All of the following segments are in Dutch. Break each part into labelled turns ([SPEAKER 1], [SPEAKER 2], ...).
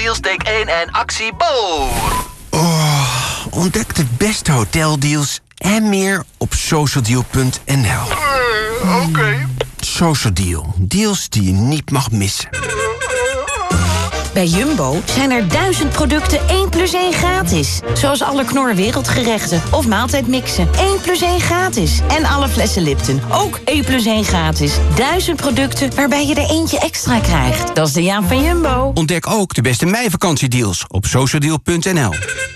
[SPEAKER 1] deals, take 1 en actie Bo!
[SPEAKER 2] Ontdek de beste hoteldeals en meer op socialdeal.nl.
[SPEAKER 1] Oké.
[SPEAKER 2] Social Deal. Deals die je niet mag missen.
[SPEAKER 3] Bij Jumbo zijn er 1000 producten 1 + 1 gratis. Zoals alle Knor wereldgerechten of maaltijdmixen. 1 + 1 gratis. En alle flessen Lipton. Ook 1 + 1 gratis. 1000 producten waarbij je er eentje extra krijgt. Dat is de Jaap van Jumbo.
[SPEAKER 2] Ontdek ook de beste meivakantiedeals op socialdeal.nl.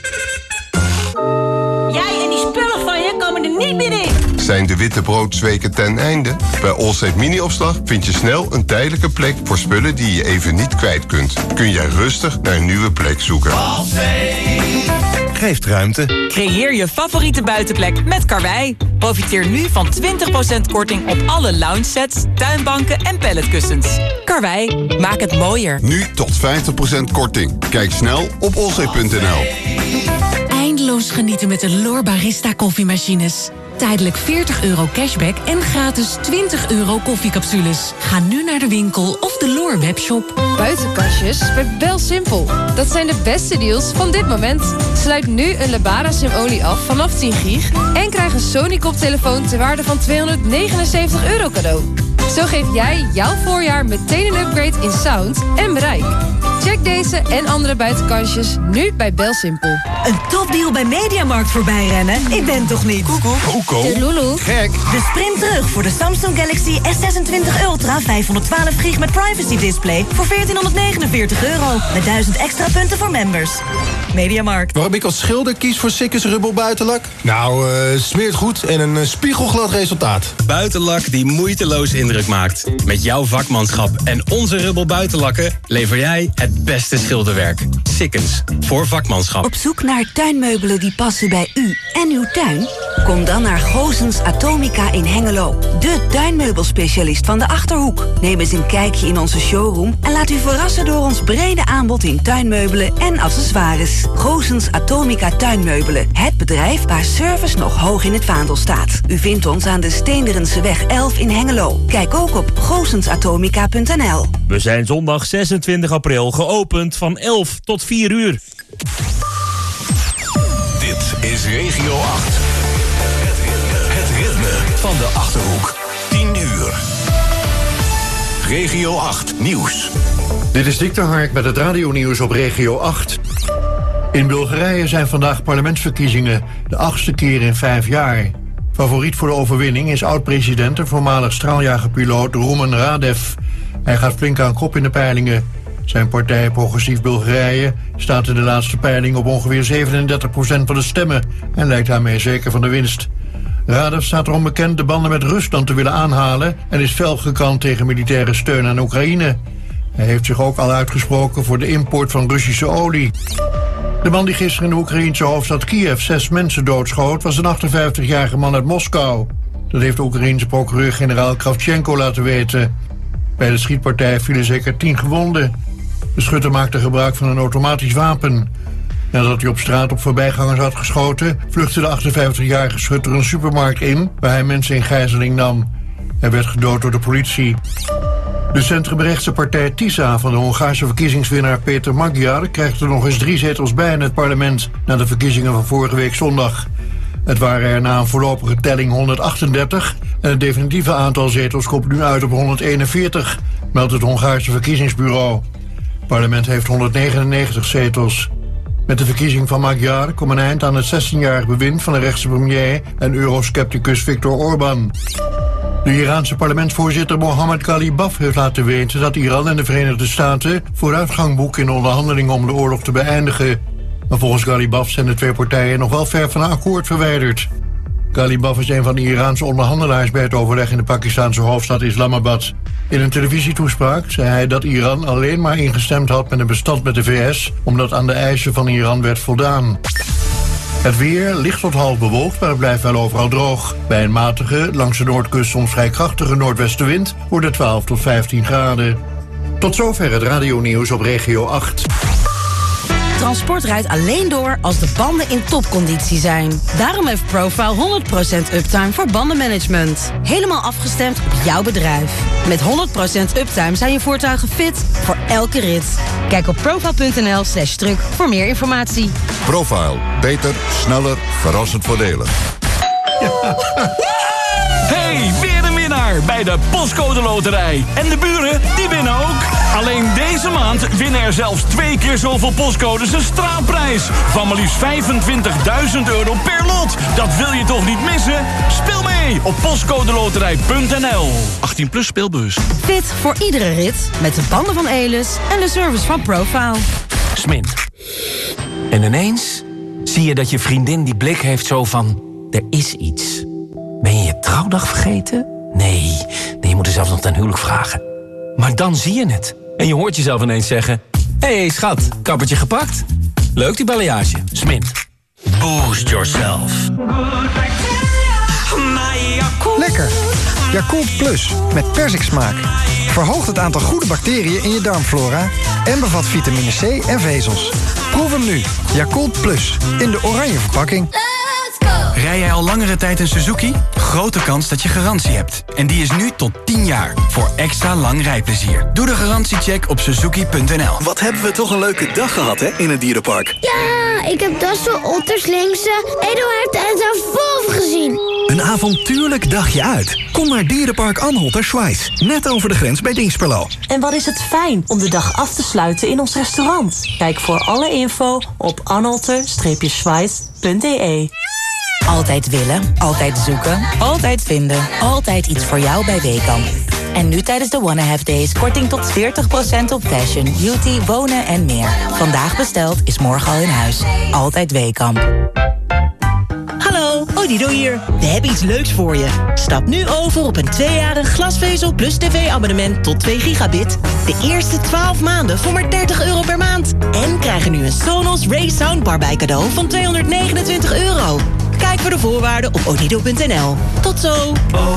[SPEAKER 3] Jij en die spullen van je komen er niet meer in.
[SPEAKER 4] Zijn de wittebroodsweken ten einde? Bij Allsafe Mini-opslag vind je snel een tijdelijke plek voor spullen die je even niet kwijt kunt. Kun jij rustig naar een nieuwe plek zoeken.
[SPEAKER 5] Geeft ruimte.
[SPEAKER 6] Creëer je favoriete buitenplek met Karwei. Profiteer nu van 20% korting op alle lounge sets, tuinbanken en palletkussens. Karwei, maak het mooier.
[SPEAKER 4] Nu tot 50% korting. Kijk snel op allsafe.nl.
[SPEAKER 7] Eindeloos genieten met de L'OR Barista koffiemachines. Tijdelijk €40 cashback en gratis €20 koffiecapsules. Ga nu naar de winkel of de L'OR webshop.
[SPEAKER 8] Buitenkastjes met BelSimpel. Dat zijn de beste deals van dit moment. Sluit nu een Lebara Sim-olie af vanaf 10 gig... en krijg een Sony-koptelefoon ter waarde van €279 cadeau. Zo geef jij jouw voorjaar meteen een upgrade in sound en bereik. Check deze en andere buitenkastjes nu bij BelSimpel.
[SPEAKER 9] Een topdeal bij Mediamarkt voorbijrennen? Ik ben toch niet?
[SPEAKER 5] Coco.
[SPEAKER 8] De Lulu.
[SPEAKER 5] Gek.
[SPEAKER 9] De sprint terug voor de Samsung Galaxy S26 Ultra 512 gig met privacy display voor €1449. Met 1000 extra punten voor members. Mediamarkt.
[SPEAKER 5] Waarom ik als schilder kies voor Sikkes Rubber buitenlak? Nou, smeert goed en een spiegelglad resultaat.
[SPEAKER 10] Buitenlak die moeiteloos indruk maakt. Met jouw vakmanschap en onze Rubber buitenlakken lever jij het beste schilderwerk. Sikkens, voor vakmanschap.
[SPEAKER 11] Op zoek naar tuinmeubelen die passen bij u en uw tuin? Kom dan naar Goossens Atomica in Hengelo. De tuinmeubelspecialist van de Achterhoek. Neem eens een kijkje in onze showroom en laat u verrassen door ons brede aanbod in tuinmeubelen en accessoires. Goossens Atomica Tuinmeubelen. Het bedrijf waar service nog hoog in het vaandel staat. U vindt ons aan de Steenderenseweg 11 in Hengelo. Kijk ook op goossensatomica.nl.
[SPEAKER 12] We zijn zondag 26 april geopend van 11 tot 4 uur.
[SPEAKER 13] Dit is Regio 8. Het ritme van de Achterhoek. 10 uur. Regio 8 nieuws.
[SPEAKER 14] Dit is Dick de Hark met het radionieuws op Regio 8. In Bulgarije zijn vandaag parlementsverkiezingen, de 8e keer in 5 jaar. Favoriet voor de overwinning is oud-president en voormalig straaljagerpiloot Rumen Radev. Hij gaat flink aan kop in de peilingen. Zijn partij Progressief Bulgarije staat in de laatste peiling op ongeveer 37% van de stemmen en lijkt daarmee zeker van de winst. Radev staat erom bekend de banden met Rusland te willen aanhalen en is fel gekant tegen militaire steun aan Oekraïne. Hij heeft zich ook al uitgesproken voor de import van Russische olie. De man die gisteren in de Oekraïense hoofdstad Kiev 6 mensen doodschoot was een 58-jarige man uit Moskou. Dat heeft de Oekraïense procureur-generaal Kravchenko laten weten. Bij de schietpartij vielen zeker 10 gewonden. De schutter maakte gebruik van een automatisch wapen. Nadat hij op straat op voorbijgangers had geschoten, vluchtte de 58-jarige schutter een supermarkt in waar hij mensen in gijzeling nam. Hij werd gedood door de politie. De centrumrechtse partij TISA van de Hongaarse verkiezingswinnaar Peter Magyar krijgt er nog eens 3 zetels bij in het parlement na de verkiezingen van vorige week zondag. Het waren er na een voorlopige telling 138 en het definitieve aantal zetels komt nu uit op 141, meldt het Hongaarse verkiezingsbureau. Het parlement heeft 199 zetels. Met de verkiezing van Magyar komt een eind aan het 16-jarig bewind van de rechtse premier en euroscepticus Viktor Orbán. De Iraanse parlementsvoorzitter Mohammad Ghalibaf heeft laten weten dat Iran en de Verenigde Staten vooruitgang boeken in onderhandelingen om de oorlog te beëindigen. Maar volgens Ghalibaf zijn de twee partijen nog wel ver van een akkoord verwijderd. Ghalibaf is een van de Iraanse onderhandelaars bij het overleg in de Pakistanse hoofdstad Islamabad. In een televisietoespraak zei hij dat Iran alleen maar ingestemd had met een bestand met de VS, omdat aan de eisen van Iran werd voldaan. Het weer licht tot half bewolkt, maar het blijft wel overal droog. Bij een matige, langs de noordkust soms vrij krachtige noordwestenwind wordt het 12 tot 15 graden. Tot zover het radionieuws op Regio 8.
[SPEAKER 15] transport rijdt alleen door als de banden in topconditie zijn. Daarom heeft Profile 100% uptime voor bandenmanagement. Helemaal afgestemd op jouw bedrijf. Met 100% uptime zijn je voertuigen fit voor elke rit. Kijk op profile.nl/truck voor meer informatie.
[SPEAKER 16] Profile. Beter, sneller, verrassend voordelig.
[SPEAKER 17] Hey, weer een winnaar bij de Postcode Loterij. En de buren, die winnen ook. Alleen deze maand winnen er zelfs 2 keer zoveel postcodes een straatprijs. Van maar liefst €25.000 per lot. Dat wil je toch niet missen? Speel mee op postcodeloterij.nl. 18+ speelbus.
[SPEAKER 15] Fit voor iedere rit met de banden van Elis en de service van Profile.
[SPEAKER 18] Smint. En ineens zie je dat je vriendin die blik heeft zo van... er is iets. Ben je je trouwdag vergeten? Nee, je moet er zelfs nog ten huwelijk vragen. Maar dan zie je het. En je hoort jezelf ineens zeggen... Hé, schat, kappertje gepakt? Leuk die balayage. Smint. Boost yourself.
[SPEAKER 19] Lekker. Yakult Plus met persiksmaak. Verhoogt het aantal goede bacteriën in je darmflora... en bevat vitamine C en vezels. Proef hem nu. Yakult Plus. In de oranje verpakking.
[SPEAKER 20] Rij jij al langere tijd een Suzuki? Grote kans dat je garantie hebt. En die is nu tot 10 jaar. Voor extra lang rijplezier. Doe de garantiecheck op suzuki.nl.
[SPEAKER 21] Wat hebben we toch een leuke dag gehad, hè, in het dierenpark.
[SPEAKER 22] Ja, ik heb dassen, otters, lynxen, edelherten en zelfs wolven gezien.
[SPEAKER 21] Een avontuurlijk dagje uit. Kom naar Dierenpark Anhalter-Schweiz. Net over de grens bij Dinxperlo.
[SPEAKER 23] En wat is het fijn om de dag af te sluiten in ons restaurant. Kijk voor alle info op anhalter-schweiz.de.
[SPEAKER 3] Altijd willen, altijd zoeken, altijd vinden. Altijd iets voor jou bij Weekamp. En nu tijdens de Wanna Have Days korting tot 40% op fashion, beauty, wonen en meer. Vandaag besteld is morgen al in huis. Altijd Weekamp.
[SPEAKER 24] Hallo, Odido hier. We hebben iets leuks voor je. Stap nu over op een 2-jarig glasvezel plus tv-abonnement tot 2 gigabit. De eerste 12 maanden voor maar €30 per maand. En krijg er nu een Sonos Ray Soundbar bij cadeau van €229. Kijk voor de voorwaarden op odido.nl. Tot zo.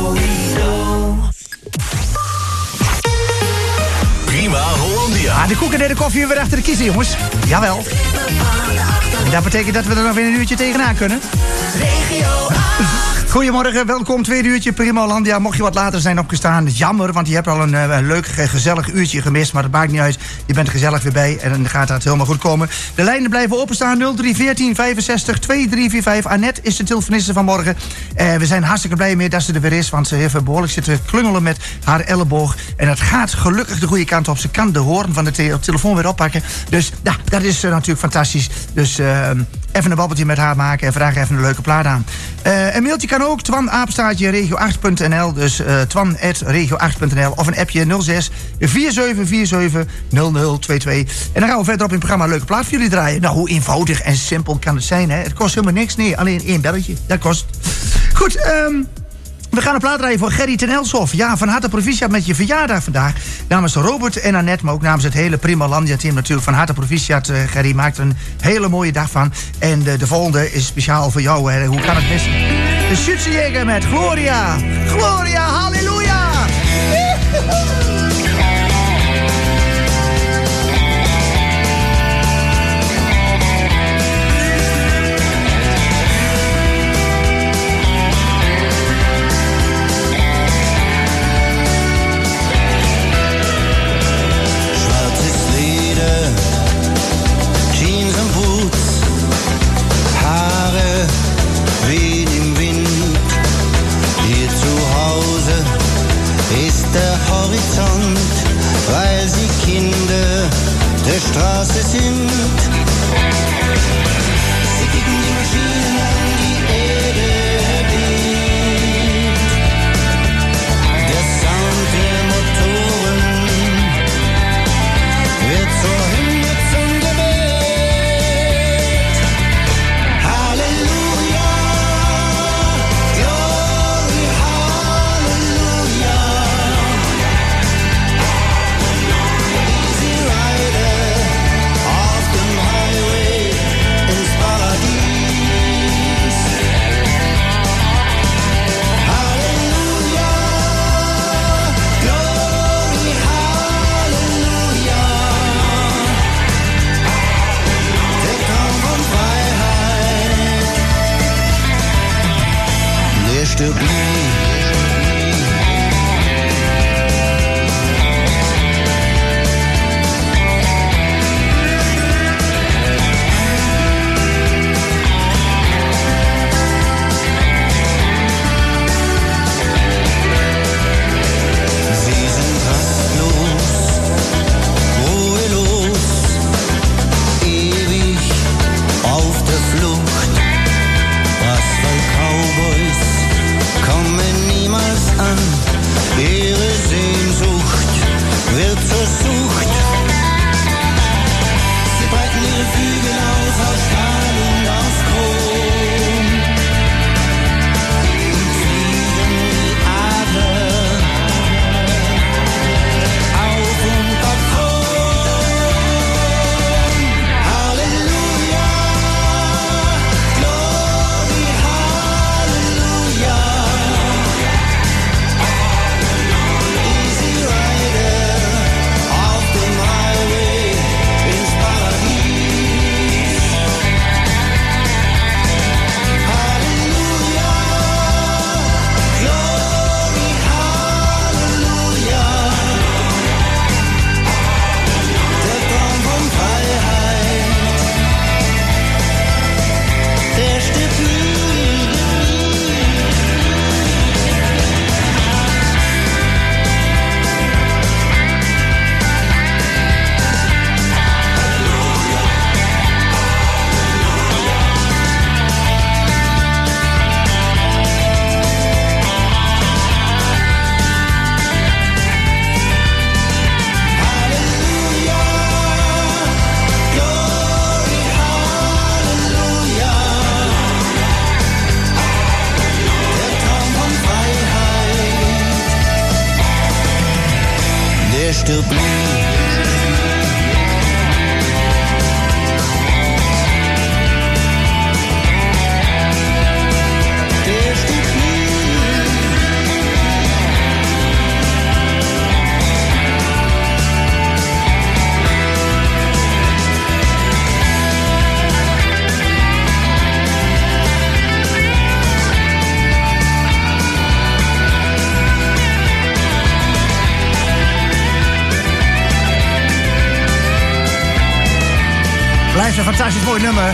[SPEAKER 13] Prima Hollandia.
[SPEAKER 25] De koeken en de koffie weer achter de kiezen, jongens. Jawel. En dat betekent dat we er nog weer een uurtje tegenaan kunnen. Regio 8. Goedemorgen, welkom. 2 uurtje Prima Hollandia. Mocht je wat later zijn opgestaan, jammer, want je hebt al een leuk, gezellig uurtje gemist. Maar dat maakt niet uit. Je bent er gezellig weer bij en dan gaat dat helemaal goed komen. De lijnen blijven openstaan. 0314 65 2345. Annette is de telefoniste van morgen. We zijn hartstikke blij mee dat ze er weer is, want ze heeft behoorlijk zitten klungelen met haar elleboog. En het gaat gelukkig de goede kant op. Ze kan de hoorn van de telefoon weer oppakken. Dus ja, dat is natuurlijk fantastisch. Dus even een babbeltje met haar maken en vraag even een leuke plaat aan. Een mailtje kan ook, twan@regio8.nl. Dus twan@regio8.nl of een appje 06 4747 0022. En dan gaan we verderop in het programma een leuke plaat voor jullie draaien. Nou, hoe eenvoudig en simpel kan het zijn, hè? Het kost helemaal niks, nee, alleen 1 belletje. Dat kost. Goed, we gaan een plaat draaien voor Gerry ten Elshoff. Ja, van harte proficiat met je verjaardag vandaag. Namens Robert en Annette, maar ook namens het hele Prima Hollandia-team natuurlijk. Van harte proficiat, Gerry. Maakt er een hele mooie dag van. En de volgende is speciaal voor jou. Hè. Hoe kan het missen? De Schützenjäger met Gloria. Gloria, halleluja!
[SPEAKER 26] Der Horizont, weil sie Kinder der Straße sind. Sie kicken die Maschinen an die Erde bebt. Der Sound der Motoren wird zur Hymne zum Gebet. Halleluja, Glory, Halleluja. Easy rider auf dem Highway in stirbt nie.
[SPEAKER 25] Blijft een fantastisch mooi nummer.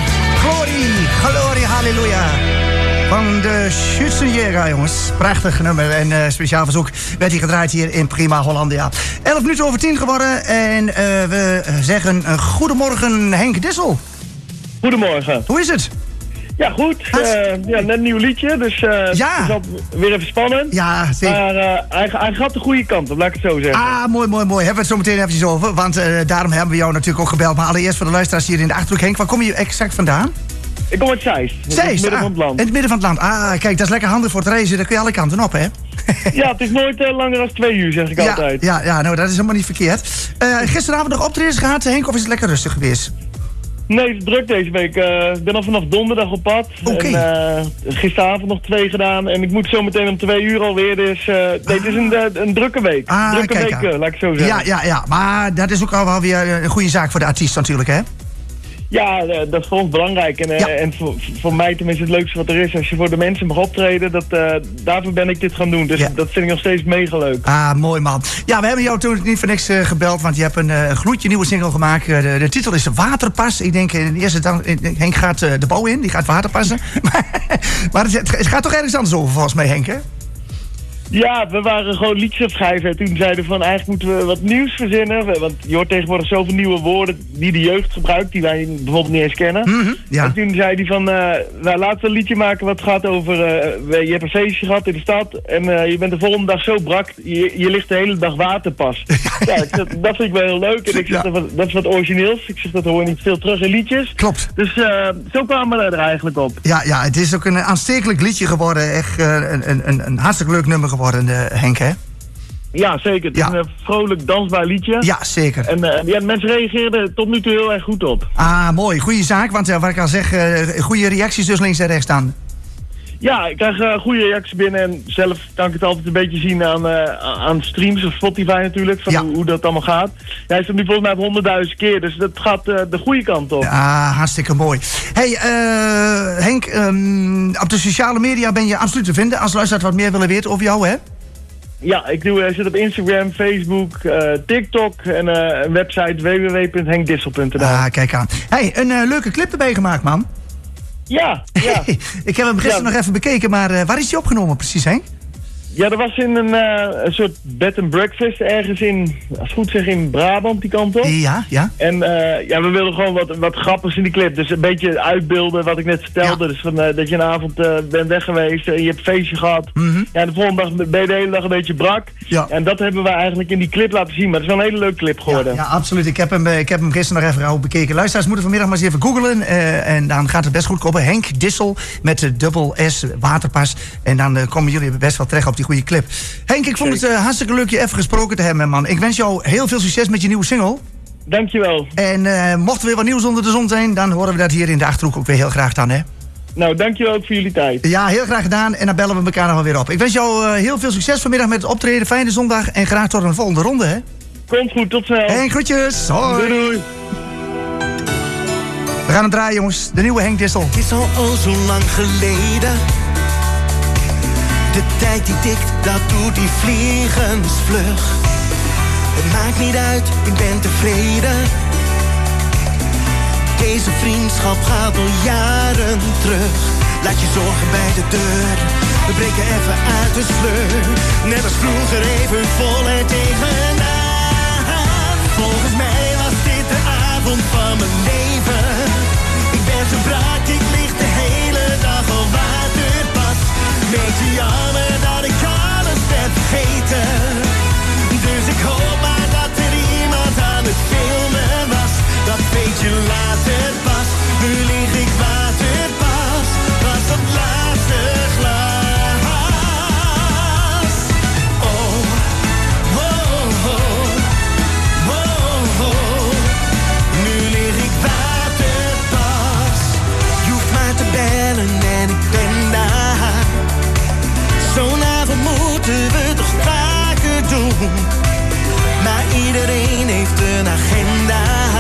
[SPEAKER 25] Glorie, halleluja. Van de Schützenjäger, jongens. Prachtig nummer. En speciaal verzoek werd hij gedraaid hier in Prima Hollandia. 11:10 geworden. En we zeggen goedemorgen Henk Dissel.
[SPEAKER 1] Goedemorgen.
[SPEAKER 25] Hoe is het?
[SPEAKER 1] Ja, goed. Net een nieuw liedje, dus het is weer even spannend.
[SPEAKER 25] Ja, zeker.
[SPEAKER 1] Maar hij gaat de goede kant op, laat ik het zo zeggen.
[SPEAKER 25] Ah, mooi. Hebben we het zo meteen eventjes over. Want daarom hebben we jou natuurlijk ook gebeld. Maar allereerst voor de luisteraars hier in de Achterhoek. Henk, waar kom je exact vandaan?
[SPEAKER 1] Ik kom uit Zeist. In het midden van het land.
[SPEAKER 25] In het midden van het land. Ah, kijk, dat is lekker handig voor het reizen. Daar kun je alle kanten op, hè?
[SPEAKER 1] Ja, het is nooit langer dan 2 uur, zeg ik altijd.
[SPEAKER 25] Ja, nou, dat is helemaal niet verkeerd. Gisteravond nog optredens gehad, Henk, of is het lekker rustig geweest?
[SPEAKER 1] Nee, het is druk deze week. Ik ben al vanaf donderdag op pad.
[SPEAKER 25] Okay.
[SPEAKER 1] En gisteravond nog 2 gedaan. En ik moet zo meteen om 2 uur alweer. Dus het is een drukke week. Drukke week, laat ik zo zeggen.
[SPEAKER 25] Ja. Maar dat is ook al wel weer een goede zaak voor de artiest natuurlijk, hè?
[SPEAKER 1] Ja, dat is voor ons belangrijk. En voor mij tenminste het leukste wat er is. Als je voor de mensen mag optreden, daarvoor ben ik dit gaan doen. Dus dat vind ik nog steeds mega leuk.
[SPEAKER 25] Ah, mooi man. Ja, we hebben jou toen niet voor niks gebeld, want je hebt een gloedje nieuwe single gemaakt. De titel is Waterpas. Ik denk in de eerste dan Henk gaat de bouw in, die gaat waterpassen. Maar het gaat toch ergens anders over volgens mij, Henk, hè?
[SPEAKER 1] Ja, we waren gewoon liedjes schrijven. En toen zeiden we van eigenlijk moeten we wat nieuws verzinnen. Want je hoort tegenwoordig zoveel nieuwe woorden die de jeugd gebruikt, die wij bijvoorbeeld niet eens kennen.
[SPEAKER 25] Mm-hmm, ja.
[SPEAKER 1] En toen zei hij van, laten we een liedje maken wat gaat over, je hebt een feestje gehad in de stad en je bent de volgende dag zo brak, je ligt de hele dag waterpas. Ja, dat vind ik wel heel leuk. En ik zeg, dat is wat origineels. Ik zeg, dat hoor je niet veel terug in liedjes.
[SPEAKER 25] Klopt.
[SPEAKER 1] Dus zo kwamen we er eigenlijk op.
[SPEAKER 25] Ja, het is ook een aanstekelijk liedje geworden. Echt een hartstikke leuk nummer geworden, Henk, hè?
[SPEAKER 1] Ja, zeker. Het is een vrolijk, dansbaar liedje.
[SPEAKER 25] Ja, zeker.
[SPEAKER 1] En mensen reageerden tot nu toe heel erg goed op.
[SPEAKER 25] Ah, mooi. Goeie zaak, want wat ik al zeg, goede reacties dus links en rechts dan.
[SPEAKER 1] Ja, ik krijg goede reacties binnen en zelf kan ik het altijd een beetje zien aan streams of Spotify natuurlijk, van hoe dat allemaal gaat. Ja, hij staat nu volgens mij op 100.000 keer, dus dat gaat de goede kant op.
[SPEAKER 25] Ja, hartstikke mooi. Hey, Henk, op de sociale media ben je absoluut te vinden als luisteraars wat meer willen weten over jou, hè?
[SPEAKER 1] Ja, ik zit op Instagram, Facebook, TikTok en een website www.henkdissel.nl.
[SPEAKER 25] Ah, kijk aan. Hey, een leuke clip erbij gemaakt, man.
[SPEAKER 1] Ja.
[SPEAKER 25] Ik heb hem gisteren nog even bekeken, maar waar is die opgenomen precies, Henk?
[SPEAKER 1] Ja, dat was in een soort bed and breakfast ergens in, als ik goed zeg, in Brabant, die kant op.
[SPEAKER 25] Ja.
[SPEAKER 1] En we wilden gewoon wat grappigs in die clip. Dus een beetje uitbeelden wat ik net vertelde. Dus van, dat je een avond bent weg geweest en je hebt een feestje gehad. Ja, en de volgende dag ben je de hele dag een beetje brak. Ja. En dat hebben we eigenlijk in die clip laten zien. Maar het is wel een hele leuke clip geworden. Ja,
[SPEAKER 25] absoluut. Ik heb hem gisteren nog even gauw bekeken. Luisteraars moeten vanmiddag maar eens even googlen. En dan gaat het best goed komen. Henk Dissel met de dubbel S waterpas. En dan komen jullie best wel terecht op die goede clip. Henk, ik vond het hartstikke leuk je even gesproken te hebben, man. Ik wens jou heel veel succes met je nieuwe single.
[SPEAKER 1] Dankjewel.
[SPEAKER 25] En mocht er weer wat nieuws onder de zon zijn, dan horen we dat hier in de Achterhoek ook weer heel graag dan, hè?
[SPEAKER 1] Nou, dankjewel ook voor jullie tijd.
[SPEAKER 25] Ja, heel graag gedaan. En dan bellen we elkaar nog wel weer op. Ik wens jou heel veel succes vanmiddag met het optreden. Fijne zondag en graag tot een volgende ronde, hè?
[SPEAKER 1] Komt goed, tot snel.
[SPEAKER 25] Henk, groetjes. Hoi.
[SPEAKER 1] Doei.
[SPEAKER 25] We gaan hem draaien, jongens. De nieuwe Henk Dissel.
[SPEAKER 26] Het is al zo lang geleden. De tijd die tikt, dat doet die vliegensvlug. Het maakt niet uit, ik ben tevreden. Deze vriendschap gaat al jaren terug. Laat je zorgen bij de deur. We breken even uit de sleur. Net als vroeger even vol en tegenaan. Volgens mij was dit de avond van mijn leven. Ik ben zo brak, ik lig de hele dag al waterpas. Beetje jammer dat ik alles ben vergeten. Dus ik hoop maar dat er iemand aan het filmen was. Dat weet je later pas. Nu lig ik waterpas. Was het laatste glas. Oh, oh, oh, oh, oh. Nu lig ik waterpas. Je hoeft maar te bellen en ik ben daar. Zo'n avond moeten we toch vaker doen. Maar iedereen heeft een agenda.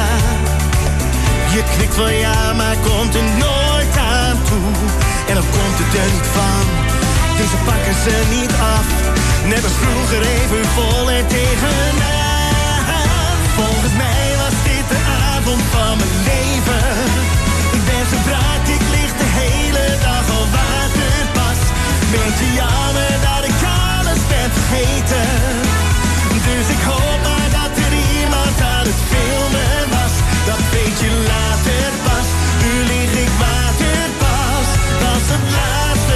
[SPEAKER 26] Je knikt van ja, maar komt er nooit aan toe. En dan komt het er niet van. Dus ze pakken ze niet af. Net als vroeger even vol en tegenaan. Volgens mij was dit de avond van mijn leven. Ik ben zo brak, ik lig de hele dag al waterpas. Beetje jammer dat ik alles ben vergeten. Dus ik hoop maar dat er iemand aan het filmen was. Dat weet je later pas. Nu lig ik waterpas. Dat is het laatste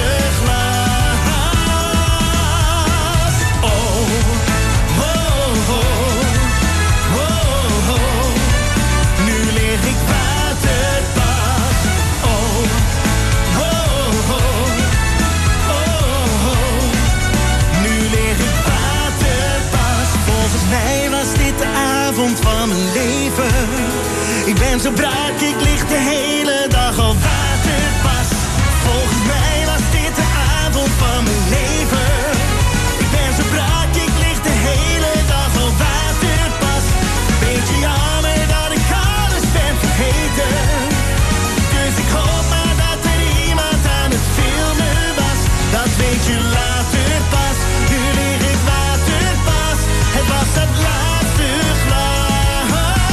[SPEAKER 26] glas. Oh, oh, oh, oh, oh. Nu lig ik waterpas. Oh, oh, oh. Volgens mij was dit de avond van mijn leven. Ik ben zo brak, ik lig de hele dag al waterpas. Volgens mij was dit de avond van mijn leven. Ik ben zo brak, ik lig de hele dag al waterpas. Beetje jammer dat ik alles ben vergeten. Dus ik hoop maar dat er iemand aan het filmen was. Dat weet je later pas. Nu lig ik waterpas. Het was het laatste glas.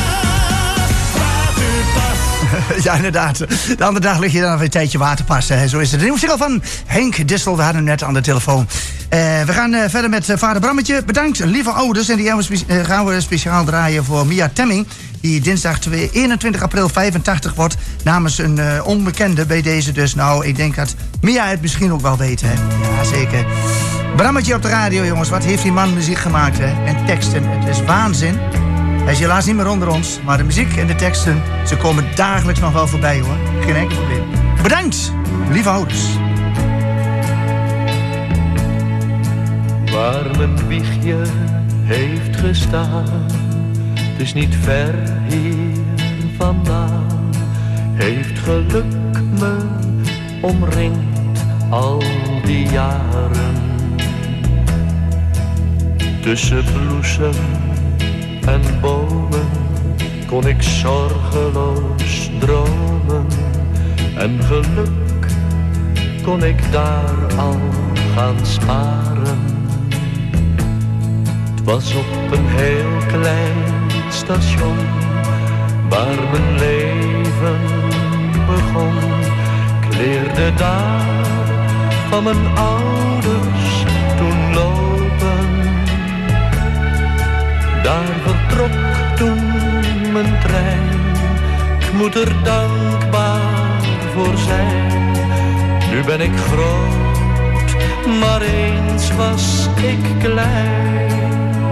[SPEAKER 26] Waterpas.
[SPEAKER 25] Ja, inderdaad. De andere dag lig je dan even een tijdje waterpas. Zo is het. De nieuwe single van Henk Dissel. We hadden hem net aan de telefoon. We gaan verder met vader Brammetje. Bedankt, lieve ouders. En die gaan we speciaal draaien voor Mia Temming. Die dinsdag 21 april 85 wordt. Namens een onbekende bij deze dus. Nou, ik denk dat Mia het misschien ook wel weet. Hè? Ja, zeker. Brammetje op de radio, jongens. Wat heeft die man muziek gemaakt, hè? En teksten. Het is waanzin. Hij is helaas niet meer onder ons. Maar de muziek en de teksten, ze komen dagelijks nog wel voorbij, hoor. Geen enkel probleem. Bedankt, lieve ouders.
[SPEAKER 2] Waar mijn wiegje heeft gestaan, dus niet ver hier vandaan, heeft geluk me omringd al die jaren. Tussen bloesem en bomen kon ik zorgeloos dromen. En geluk kon ik daar al gaan sparen. Het was op een heel klein station waar mijn leven begon. Ik leerde daar van mijn ouders toen lopen. Daar vertrok toen mijn trein. Ik moet er dankbaar voor zijn. Nu ben ik groot, maar eens was ik klein.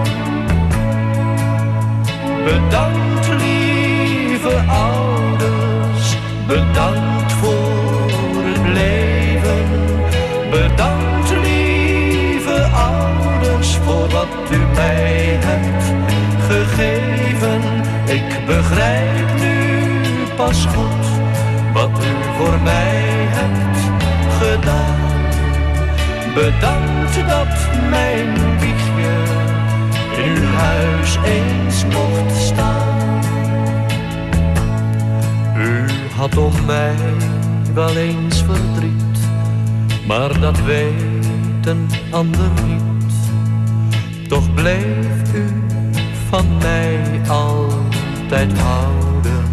[SPEAKER 2] Bedankt lieve ouders, bedankt voor het leven. Bedankt lieve ouders voor wat u mij hebt gegeven. Ik begrijp nu pas goed wat u voor mij hebt gedaan. Bedankt dat mijn wiegje in uw huis eens mocht staan. U had om mij wel eens verdriet, maar dat weet een ander niet. Toch bleef u van mij altijd houden.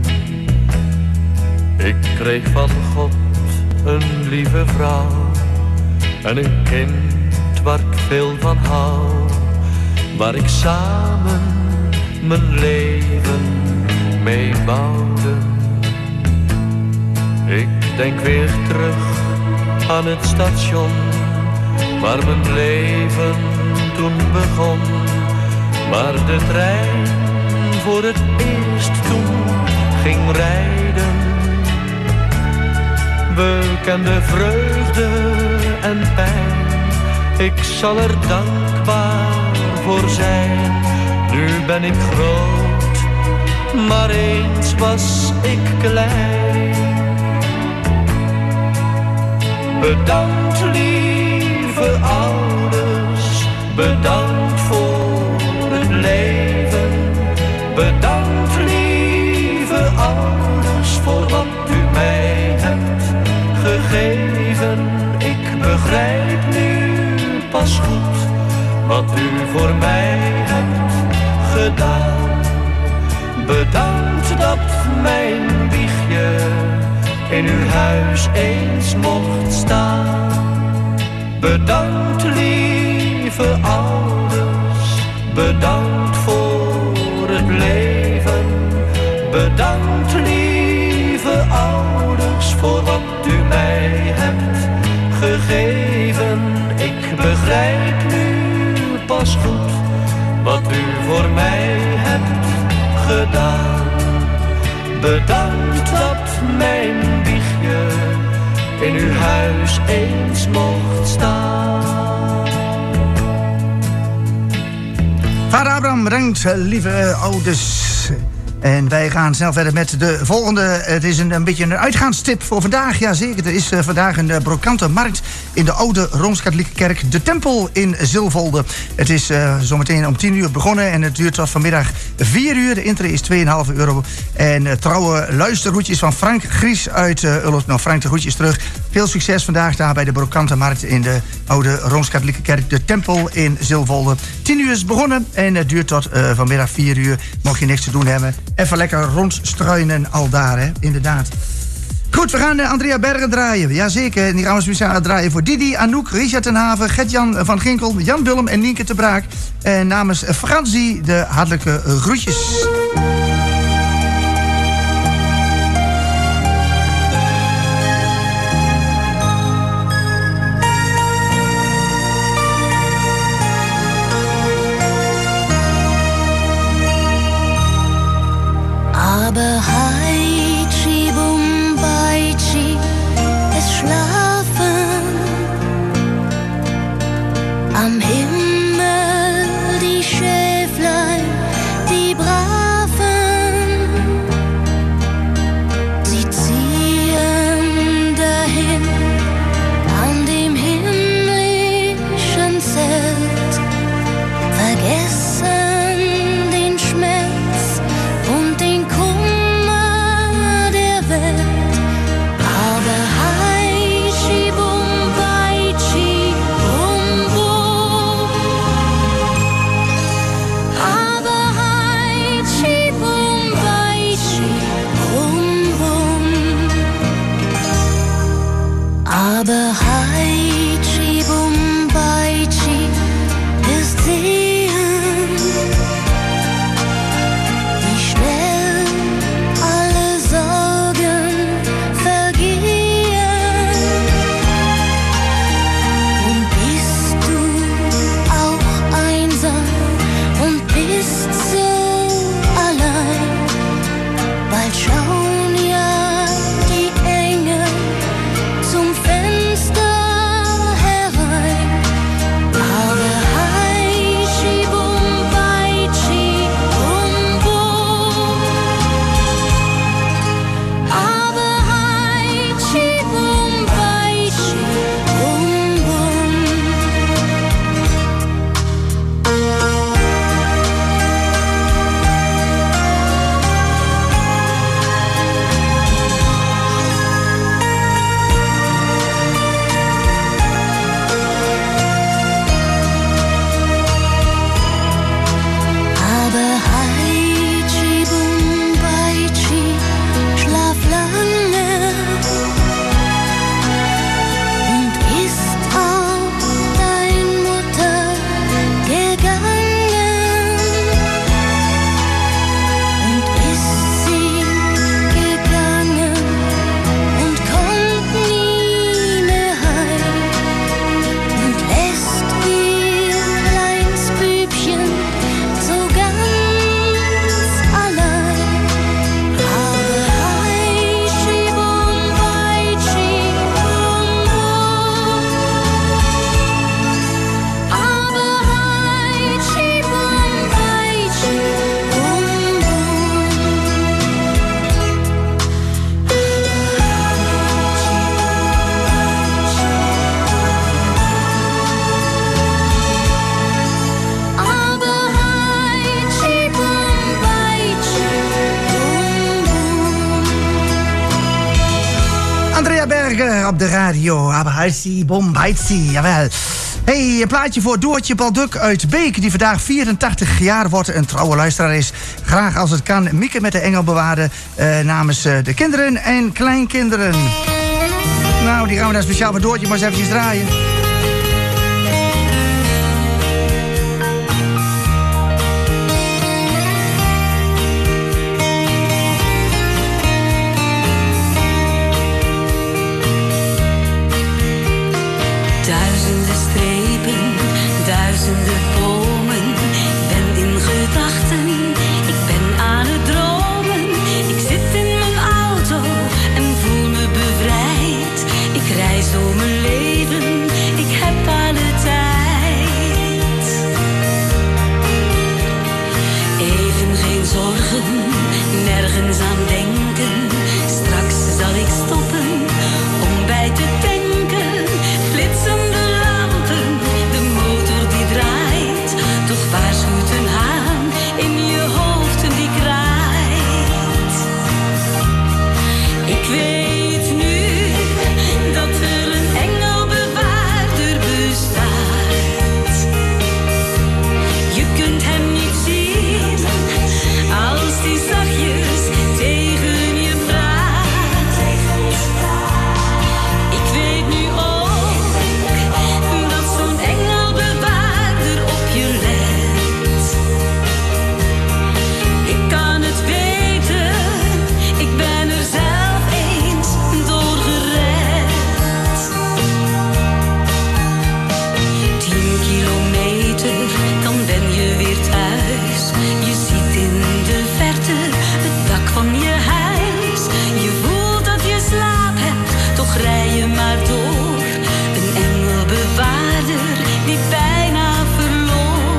[SPEAKER 2] Ik kreeg van God een lieve vrouw en een kind waar ik veel van hou. Waar ik samen mijn leven mee bouwde. Ik denk weer terug aan het station waar mijn leven toen begon. Waar de trein voor het eerst toen ging rijden. We kenden vreugde en pijn. Ik zal er dankbaar voor zijn. Nu ben ik groot, maar eens was ik klein. Bedankt lieve ouders, bedankt voor het leven. Bedankt lieve ouders voor wat u mij hebt gegeven. Ik begrijp nu pas goed wat u voor mij hebt gedaan. Bedankt dat mijn wiegje in uw huis eens mocht staan. Bedankt lieve ouders, bedankt voor het leven. Bedankt lieve ouders voor wat u mij hebt gegeven. Ik begrijp nu pas goed wat u voor mij hebt gedaan. Bedankt dat mijn wiegje in uw huis eens mocht staan.
[SPEAKER 25] Vader Abraham bedankt, lieve ouders. En wij gaan snel verder met de volgende. Het is een beetje een uitgaanstip voor vandaag. Jazeker, er is vandaag een brokante markt in de oude Rooms-Katholieke Kerk, de Tempel in Zilvolde. Het is zometeen om 10 uur begonnen en het duurt tot vanmiddag 4 uur. De intree is €2,5. En trouwe luisterroetjes van Frank Gries uit Ulft. Nou, Frank, de groetjes terug. Veel succes vandaag daar bij de brokante markt in de oude Rooms-Katholieke Kerk, de Tempel in Zilvolde. 10 uur is begonnen en het duurt tot vanmiddag 4 uur. Mocht je niks te doen hebben, even lekker rondstruinen al daar, hè? Inderdaad. Goed, we gaan Andrea Bergen draaien. Jazeker, en die gaan we speciaal draaien voor Didi, Anouk, Richard ten Haven, Gert-Jan van Ginkel, Jan Willem en Nienke te Braak. En namens Fransie de hartelijke groetjes.
[SPEAKER 22] Aber Haichi Bumbaichi, es schlafen am Himmel die Schäflein, die Braven. Sie ziehen dahin
[SPEAKER 25] op de radio. Abhaitsi, Bombaitsi, jawel. Hey, een plaatje voor Doortje Balduk uit Beek, die vandaag 84 jaar wordt, een trouwe luisteraar is. Graag als het kan, Mieke met de Engelbewaarder namens de kinderen en kleinkinderen. Nou, die gaan we dan speciaal voor Doortje maar eens eventjes draaien.
[SPEAKER 4] Duizenden strepen, duizenden bomen. Ik ben in gedachten, ik ben aan het dromen. Ik zit in mijn auto en voel me bevrijd. Ik reis door mijn leven, ik heb alle tijd. Even geen zorgen, nergens aan denken. Straks zal ik stoppen om bij te tanken. Flitsende lampen, de motor die draait. Toch waarschuwt een haan in je hoofd die kraait. Ik weet nu dat er een engelbewaarder bestaat. Je kunt hem niet zien als die zachtjes tegen je praat. Ik weet nu ook dat zo'n engelbewaarder op je let. Ik kan het weten, ik ben er zelf eens door gered. 10 kilometer, dan ben je weer thuis. Je ziet in de verte het dak van je huis. Je voelt dat je slaap hebt, toch rij je maar door. Een engelbewaarder die bijna verloor.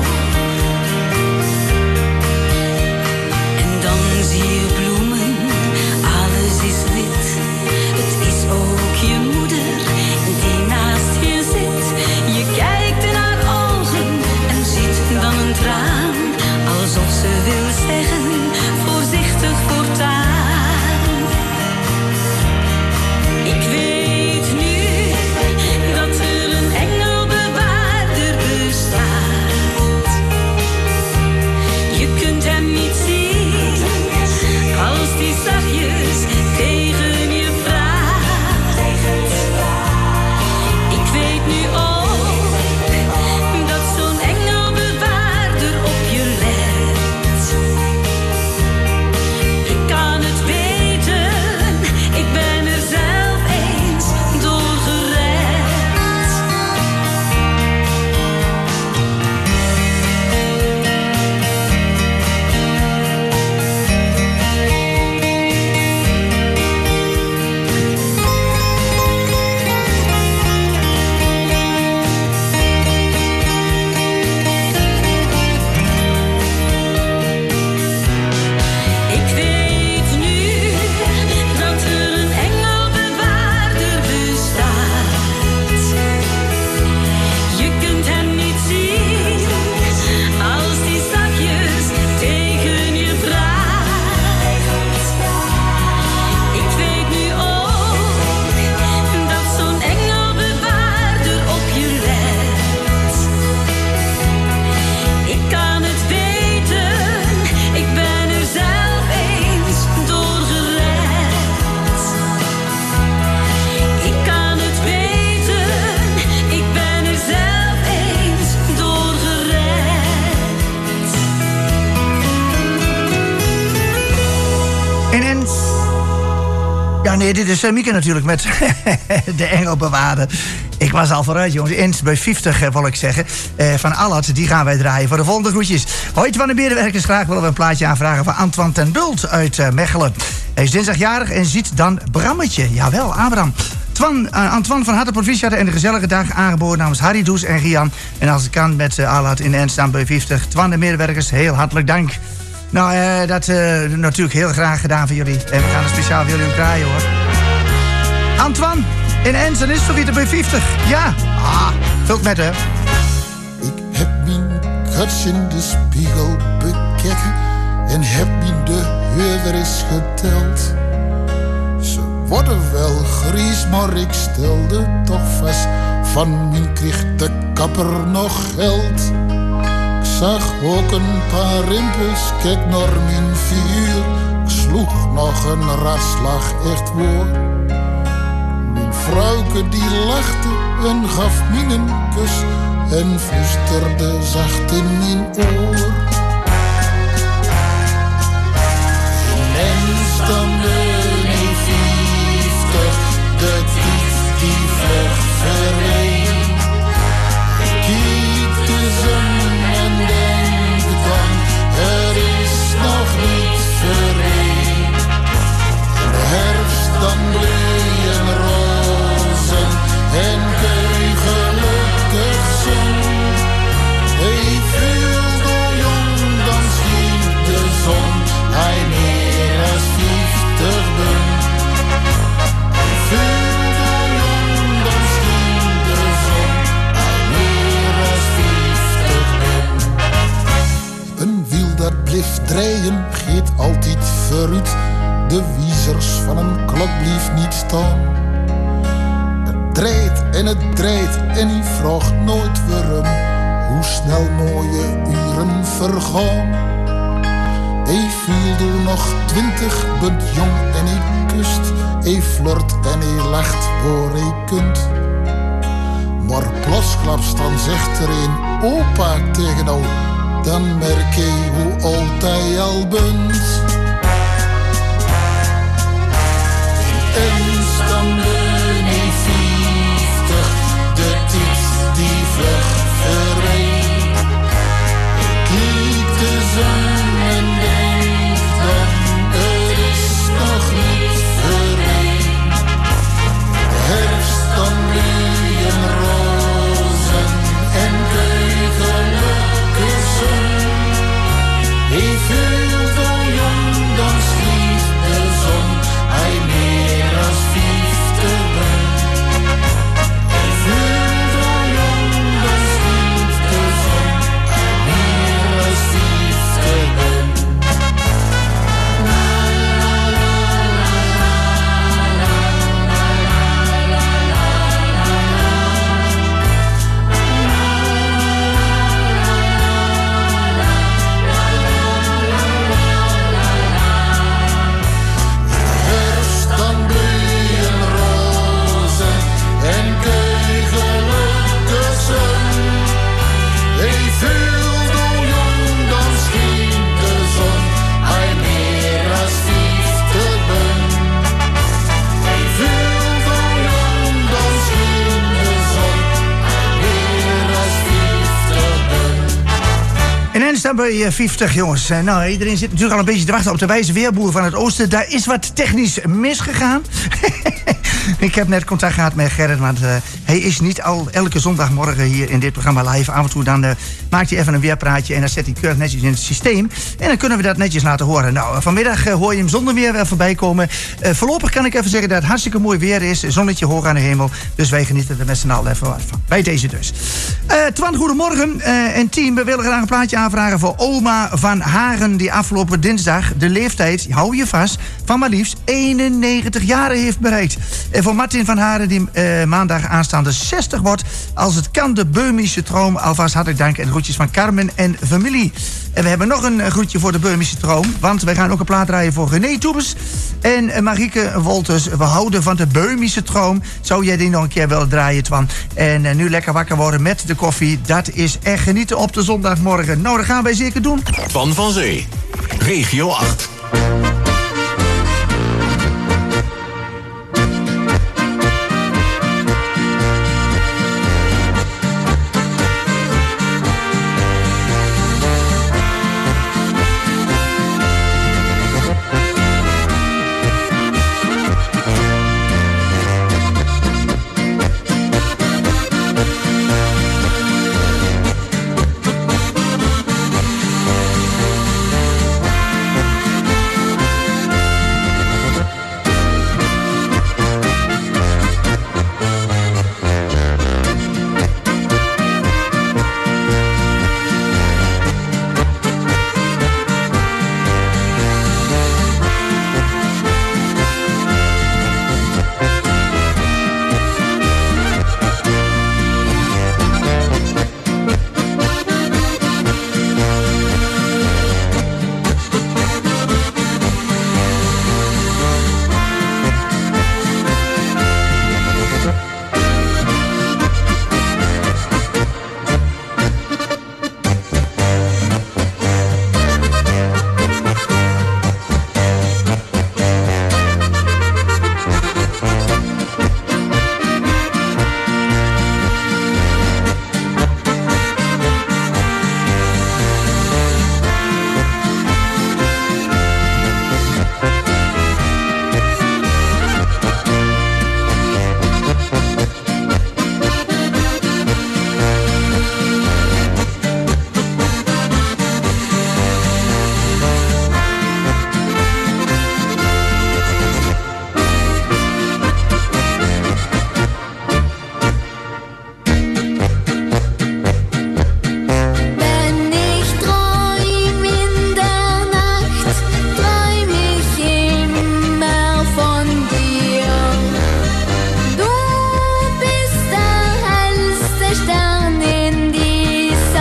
[SPEAKER 4] En dan zie je bloemen, alles is wit. Het is ook je moeder die naast je zit. Je kijkt in haar ogen en ziet dan een traan. Alsof ze wil zeggen, voorzichtig voortaan. Ik weet nu dat er een engelbewaarder bestaat. Je kunt hem niet zien als die zachtjes tegen je praat. Ik weet nu ook dat zo'n engelbewaarder op je let. Ik kan het weten, ik ben er zelf eens door gered. Ik weet nu dat er een engelbewaarder bestaat. Je kunt hem niet zien als die zachtjes tegen je praat. Ik weet nu ook dat zo'n engelbewaarder op je let. Ik kan het weten, ik ben er zelf eens door gered. Ik kan het weten, ik ben er zelf eens door gered.
[SPEAKER 25] In Ens. Ja, nee, dit is Mieke natuurlijk met de engelbewaarder. Ik was al vooruit, jongens. Ens bij 50, wil ik zeggen. Van Allard, die gaan wij draaien voor de volgende groetjes. Hoi, Twan en Berenwerkers. Graag willen we een plaatje aanvragen van Antoine ten Bult uit Mechelen. Hij is dinsdagjarig en ziet dan Brammetje. Jawel, Abraham. Antoine van harte proficiat en de gezellige dag aangeboden namens Harry Does en Gian. En als het kan met Allard in Ens dan bij 50. Twan en Medewerkers, heel hartelijk dank. Nou, dat natuurlijk heel graag gedaan voor jullie. En we gaan er speciaal voor jullie ook draaien, hoor. Antoine, in Ens, dan is het weer bij 50. Ja, vult met, hè.
[SPEAKER 5] Ik heb mijn kuts in de spiegel bekeken en heb mijn de heuvel eens geteld. Ze worden wel gries, maar ik stelde toch vast. Van min kreeg de kapper nog geld. Ik zag ook een paar rimpels, kijk naar mijn vuur. Ik sloeg nog een ratslag echt woord. Mijn vrouwke die lachte en gaf me een kus. En flüsterde zacht in mijn oor. Mens dan de 50, de tijd die vlug verreed. Kijk de zon en denk dan, er is nog niet verreed. De herfst dan bloeien rozen en kun gelukkig zon. Hij voelde jong, dan schiet de zon, hij meer als 50 ben. Hij voelde jong, dan schiet de zon, hij meer als 50 ben. Een wiel dat bleef draaien, geet altijd vooruit. De wiezers van een klok blief niet staan. Het draait en hij vraagt nooit waarom. Hoe snel mooie uren vergaan. Hij voelde nog 20, bent jong en hij kust. Hij flirt en hij lacht waar hij kunt. Maar plotsklaps dan zegt er een opa tegen jou. Dan merk je hoe oud hij al bent. Eens dan ben hij 50, de tijd die vlug verreed. Kijk de zon en denk dan, er is nog niet verreed. De herfst dan bloeien rozen en kun gelukkig zon. Hij voelt al jong, dan schiet de zon, hij meer als 50 ben. Hij voelt al jong, dan schiet de zon, hij meer als 50 ben. Herfst dan bloeien rozen en kun gelukkig zon. Hij voelt al jong, dan schiet de zon, hij meer als 50 ben. Hij voelt al jong, dan schiet de zon, hij meer als 50 ben.
[SPEAKER 25] En dan staan bij 50, jongens. Nou, iedereen zit natuurlijk al een beetje te wachten op de wijze weerboer van het oosten. Daar is wat technisch misgegaan. Ik heb net contact gehad met Gerrit, want hij is niet al elke zondagmorgen hier in dit programma live. Af en toe dan maakt hij even een weerpraatje en dan zet hij keurig netjes in het systeem. En dan kunnen we dat netjes laten horen. Nou, vanmiddag hoor je hem zonder weer wel voorbij komen. Voorlopig kan ik even zeggen dat het hartstikke mooi weer is. Zonnetje hoog aan de hemel. Dus wij genieten er met z'n allen even wat van. Bij deze dus. Twan, goedemorgen. En team, we willen graag een plaatje aanvragen voor oma van Hagen, die afgelopen dinsdag de leeftijd, hou je vast, van maar liefst 91 jaar heeft bereikt. En voor Martin van Haren, die maandag aanstaande 60 wordt, als het kan, de Beumische Troom. Alvast hartelijk dank en groetjes van Carmen en familie. En we hebben nog een groetje voor de Beumische Troom, want wij gaan ook een plaat draaien voor René Toebes en Marieke Wolters. We houden van de Beumische Troom. Zou jij die nog een keer willen draaien, Twan? En nu lekker wakker worden met de koffie. Dat is echt genieten op de zondagmorgen. Nou, dat gaan wij zeker doen.
[SPEAKER 13] Twan van Zee, Regio 8.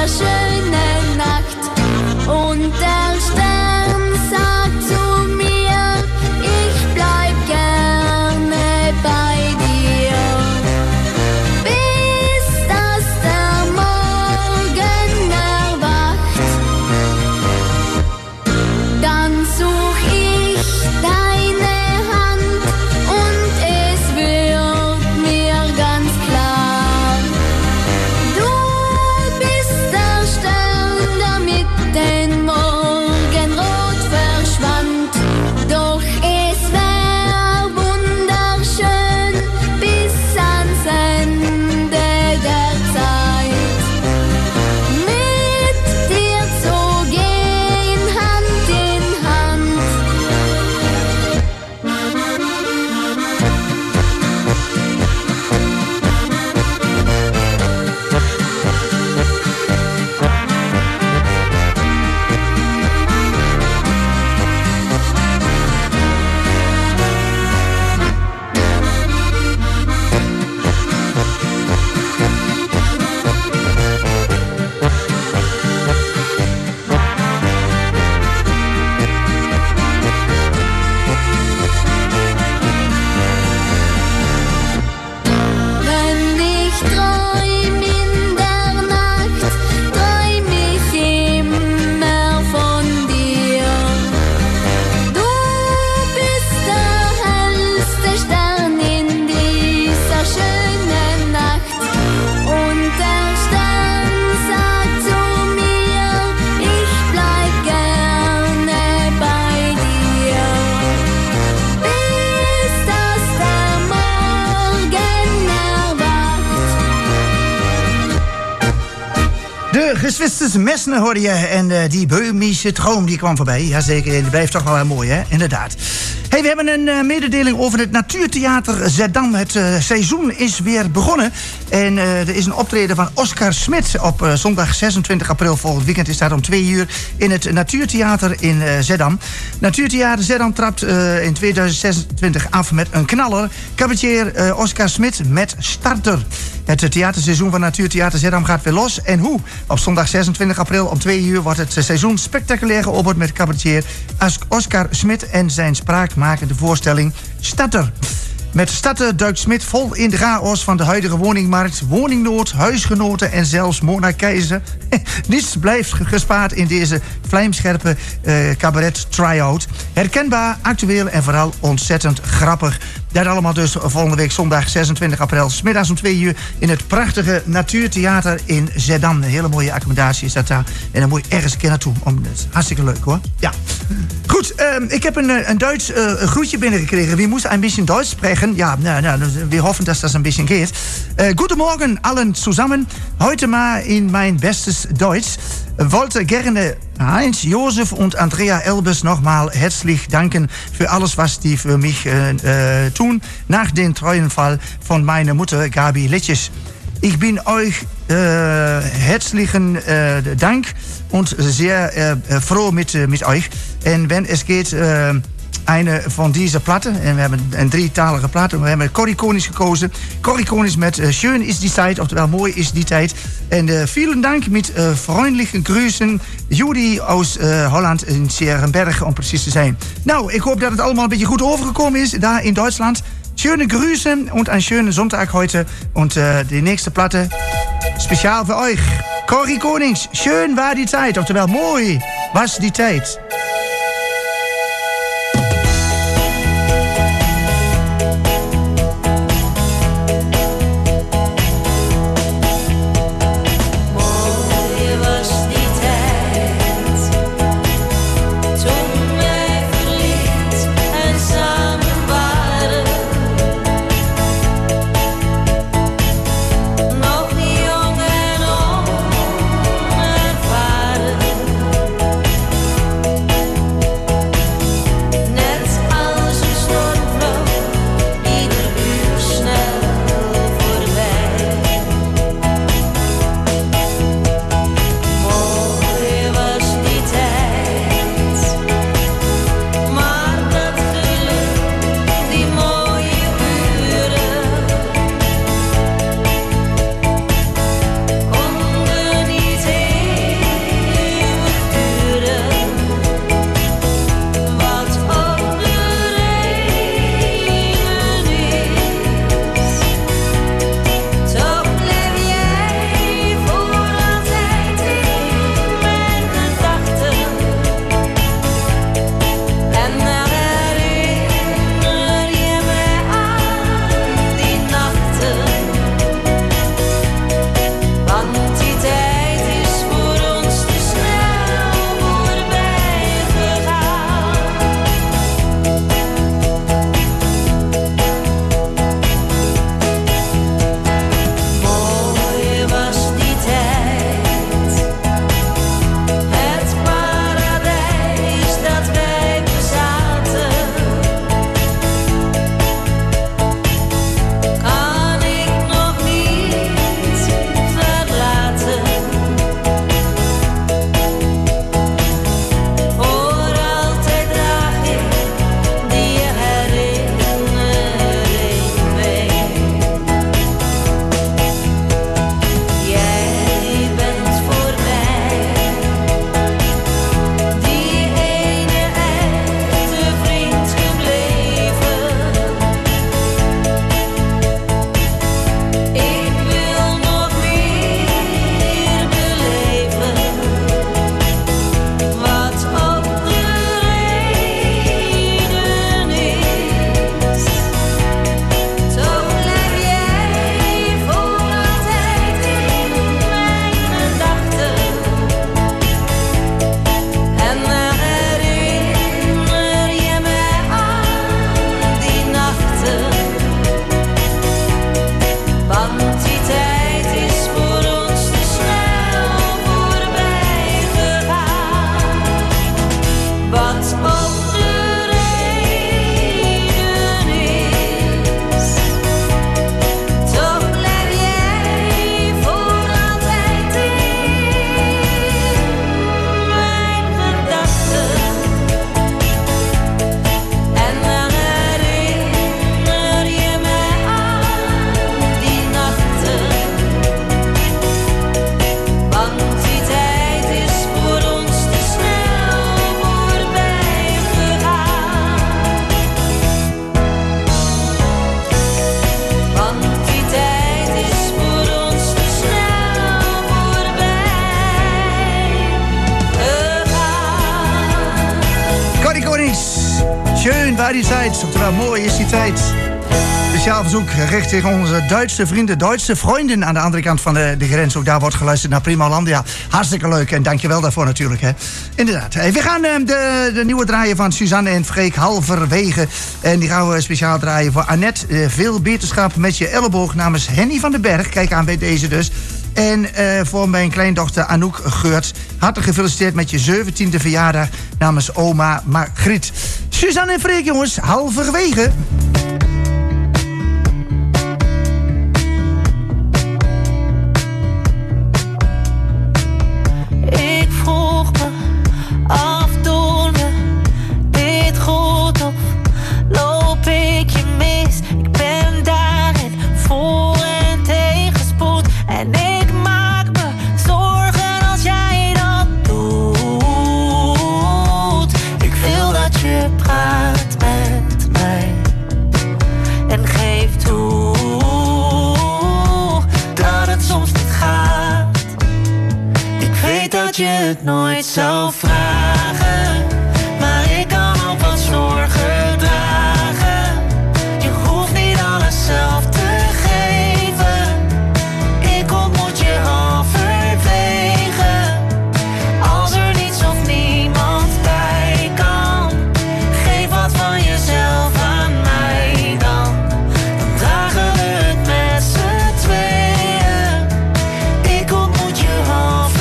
[SPEAKER 4] schönen Nacht. Und der Stern sagt zu mir, ich bleib gerne bei dir. Bis dass der Morgen erwacht, dann such ich deine Hand und es wird mir ganz klar. Du bist der Stern, der mit den Morgenrot verschwand. Doch es wär wunderschön bis ans Ende der Zeit, mit dir zu gehen, Hand in Hand. Wenn ich träum in der Nacht, träum ich immer von dir. Du bist der hellste Stern in dieser schönen Nacht. Und der Stern sagt zu mir, ich bleib gerne bei dir. Bis dass der Morgen erwacht.
[SPEAKER 25] De gezwisters Messner hoorde je en die Böhmische Traum die kwam voorbij. Jazeker, die blijft toch wel mooi, hè? Inderdaad. Hey, we hebben een mededeling over het Natuurtheater Zeddam. Het seizoen is weer begonnen. En er is een optreden van Oscar Smit op zondag 26 april. Volgend weekend is dat om 2 uur in het Natuurtheater in Zeddam. Natuurtheater Zeddam trapt in 2026 af met een knaller. Cabaretier Oscar Smit met Starter. Het theaterseizoen van Natuurtheater Zeddam gaat weer los. En hoe? Op zondag 26 april om 2 uur wordt het seizoen spectaculair geopend met cabaretier Oscar Smit en zijn spraakmakende voorstelling Starter. Met Starter duikt Smit vol in de chaos van de huidige woningmarkt, woningnood, huisgenoten en zelfs monarchieën. Niets blijft gespaard in deze vlijmscherpe cabaret try-out. Herkenbaar, actueel en vooral ontzettend grappig. Dat allemaal dus volgende week zondag 26 april. 's middags om 2 uur in het prachtige Natuurtheater in Zeddam. Een hele mooie accommodatie is dat daar. En dan moet je ergens een keer naartoe. Dat is hartstikke leuk hoor. Ja. Goed, ik heb een Duits groetje binnengekregen. Wie moest een beetje Duits spreken? Ja, we hoffen dat dat een beetje geht. Guten Morgen allen zusammen. Heute mal in mein bestes Deutsch. Wollte gerne Heinz, Josef und Andrea Elbes nochmal herzlich danken für alles, was die für mich tun, nach dem Treuenfall von meiner Mutter Gabi Letjes. Ich bin euch herzlichen Dank und sehr froh mit euch. En wenn es geht... Eine van deze platten. En we hebben een 3-talige plaat. We hebben Corrie Konings gekozen. Corrie Konings met Schön is die tijd. Oftewel, mooi is die tijd. En vielen Dank met freundliche Grüßen. Judy aus Holland in Scherenberg, om precies te zijn. Nou, ik hoop dat het allemaal een beetje goed overgekomen is. Daar in Duitsland. Schöne Grüße und einen schönen Sonntag heute. Und die nächste Platte speciaal voor euch. Corrie Konings, schön war die Zeit. Oftewel, mooi was die tijd. Ja, die tijd. Oftewel, mooi is die tijd. Speciaal verzoek gericht tegen onze Duitse vrienden, Duitse vrienden aan de andere kant van de grens. Ook daar wordt geluisterd naar Prima Hollandia. Hartstikke leuk en dankjewel daarvoor natuurlijk. Hè. Inderdaad. We gaan de nieuwe draaien van Suzanne en Freek halverwege. En die gaan we speciaal draaien voor Annette. Veel beterschap met je elleboog namens Henny van den Berg. Kijk aan bij deze dus. En voor mijn kleindochter Anouk Geurt. Hartelijk gefeliciteerd met je 17e verjaardag namens oma Margriet. Suzanne en Freek, jongens, halverwege.
[SPEAKER 6] Ik vroeg me af, doen we dit goed of loop ik je mis? Ik ben daarin voor en tegenspoed en ik maak me zorgen als jij dat doet. Ik wil dat je praat met mij en geef toe dat het soms niet gaat. Ik weet dat je het nooit zou vragen, maar ik kan ook wat zorgen dragen. Je hoeft niet alles zelf te geven. Ik ontmoet je halverwege. Als er niets of niemand bij kan, geef wat van jezelf aan mij dan. Dan dragen we het met z'n tweeën. Ik ontmoet je halverwege.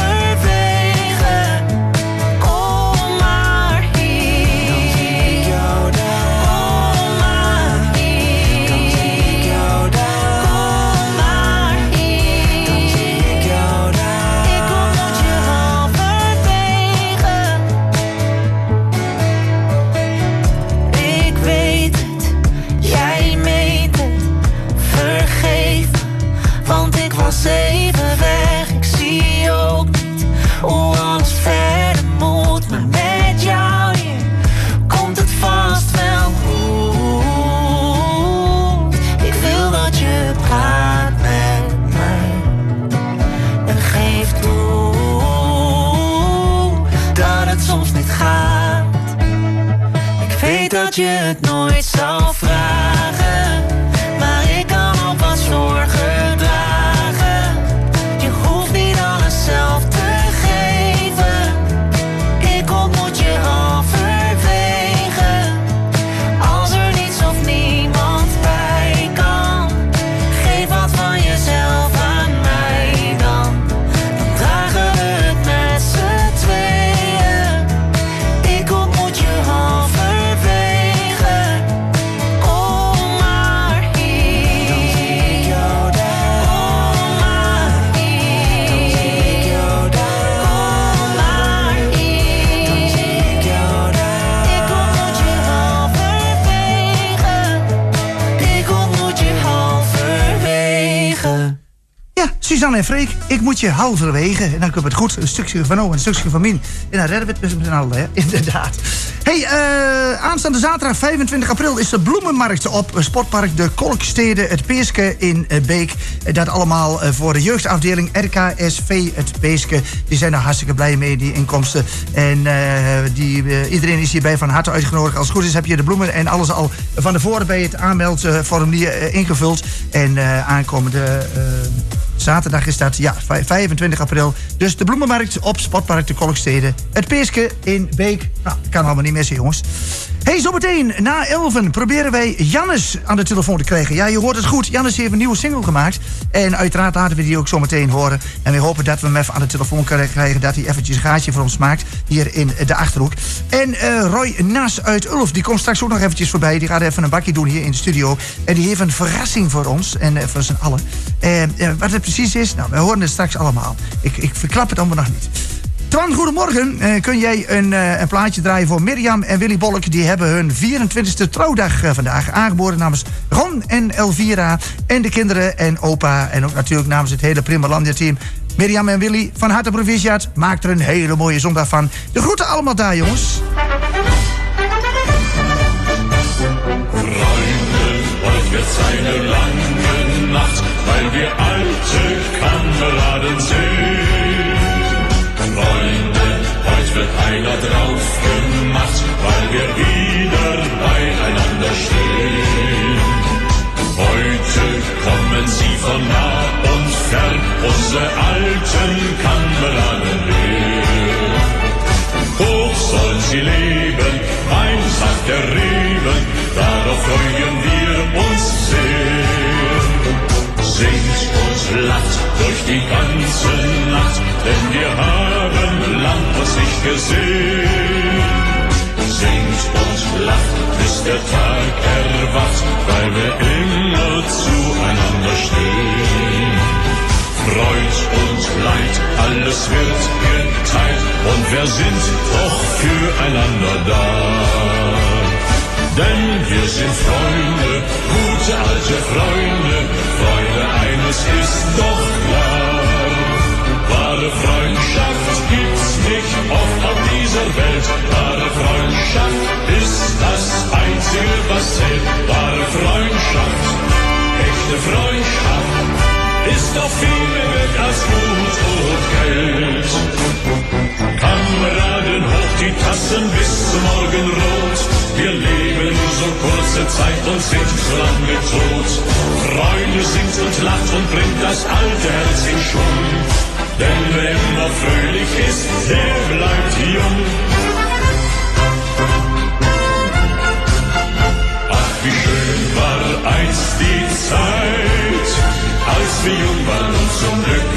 [SPEAKER 6] Kom maar hier. Dan zie ik jou daar. Kom maar hier. Dan zie ik jou daar. Kom maar hier. Dan zie ik jou daar. Ik ontmoet je halverwege. Ik weet het, jij meent het. Vergeef me, want ik was even weg. Ik zie ook niet hoe alles verder moet. Maar met jou hier komt het vast wel goed. Ik wil dat je praat met mij en geef toe dat het soms niet gaat. Ik weet dat je het nooit zou vragen, maar ik kan ook wat zorgen dragen. Je hoeft niet alles zelf te geven. Ik ontmoet je halverwege. Als er niets of niemand bij kan, geef wat van jezelf aan mij dan. Dan dragen we het met z'n tweeën. Ik ontmoet je halverwege. Kom maar hier. Dan zie ik jou daar. Kom maar hier. Dan zie ik jou daar. Kom maar hier. Dan zie ik jou daar. Ik ontmoet je halverwege. Ik ontmoet je halverwege.
[SPEAKER 25] Ja, Suzanne en Freek, ik moet je halverwege. En dan komt het goed, een stukje van O en een stukje van Min. En dan redden we het met z'n allen, hè? Inderdaad. Hey, aanstaande zaterdag 25 april is de bloemenmarkt op Sportpark de Kolkstede, het Peeske in Beek. Dat allemaal voor de jeugdafdeling RKSV het Peeske. Die zijn er hartstikke blij mee, die inkomsten. En iedereen is hierbij van harte uitgenodigd. Als het goed is heb je de bloemen en alles al van tevoren bij het aanmeldformulier ingevuld. En aankomende zaterdag is dat, ja, 25 april. Dus de bloemenmarkt op Sportpark de Kolkstede. Het Peeske in Beek. Nou, kan allemaal niet missen, jongens. Hey, zometeen na 11 proberen wij Jannes aan de telefoon te krijgen. Ja, je hoort het goed. Jannes heeft een nieuwe single gemaakt. En uiteraard laten we die ook zometeen horen. En we hopen dat we hem even aan de telefoon kunnen krijgen. Dat hij eventjes een gaatje voor ons maakt. Hier in de Achterhoek. En Roy Nas uit Ulf. Die komt straks ook nog eventjes voorbij. Die gaat even een bakje doen hier in de studio. En die heeft een verrassing voor ons. En voor z'n allen. Wat het precies is, nou, we horen het straks allemaal. Ik verklap het allemaal nog niet. Twan, goedemorgen. Kun jij een plaatje draaien voor Mirjam en Willy Bolk? Die hebben hun 24e trouwdag vandaag aangeboden namens Ron en Elvira en de kinderen en opa. En ook natuurlijk namens het hele Primalandia team. Mirjam en Willy, van harte proficiat. Maak er een hele mooie zondag van. De groeten allemaal daar, jongens.
[SPEAKER 7] Freunde, heute wird's eine lange Nacht, weil wir alte Kameraden sind. Freunde, heute wird einer drauf gemacht, weil wir wieder beieinander die ganze Nacht, denn wir haben lang uns nicht gesehen. Singt und lacht, bis der Tag erwacht, weil wir immer zueinander stehen. Freud und Leid, alles wird geteilt und wir sind doch füreinander da. Denn wir sind Freunde, gute alte Freunde, Freunde, eines ist doch klar. Wahre Freundschaft gibt's nicht oft auf dieser Welt, wahre Freundschaft ist das Einzige, was zählt. Wahre Freundschaft, echte Freundschaft, ist doch viel mehr wert als Gut und Geld. Kameraden, hoch die Tassen bis zum Morgenrot. Wir leben so kurze Zeit und sind so lange tot. Freunde singt und lacht und bringt das alte Herz in Schwung. Denn wer immer fröhlich ist, der bleibt jung. Ach, wie schön war einst die Zeit, als wir jung waren und zum Glück